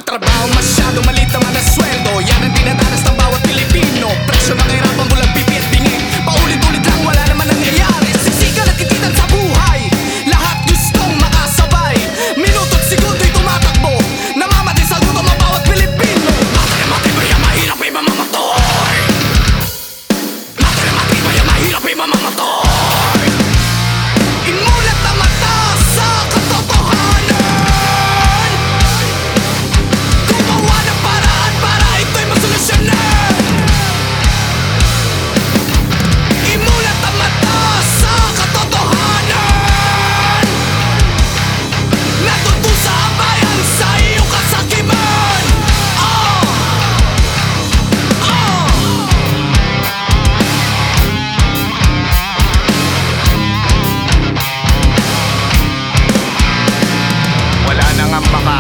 trabaho masyado maliit naman ang sweldo. Yan ang dinadanas ng bawat Pilipino. Presyo ng hirapan bulang pipi at bingi. Paulit-ulit lang wala naman nangyayari. Siksikan at kikitan sa buhay. Lahat gustong makasabay. Minuto't segundo'y tumatakbo. Namamatay sa gutom ang bawat Pilipino. Matay-matay ang mahirap ay mamamatay. Matay-matay ang mahirap ay mamamatay. Imulat ang mata sa katotohanan. Gumawa ng paraan para ito'y masolusyonan. Imulat ang mata sa katotohanan. Natutusa ang bayan sa iyong kasakiman. Wala nang ang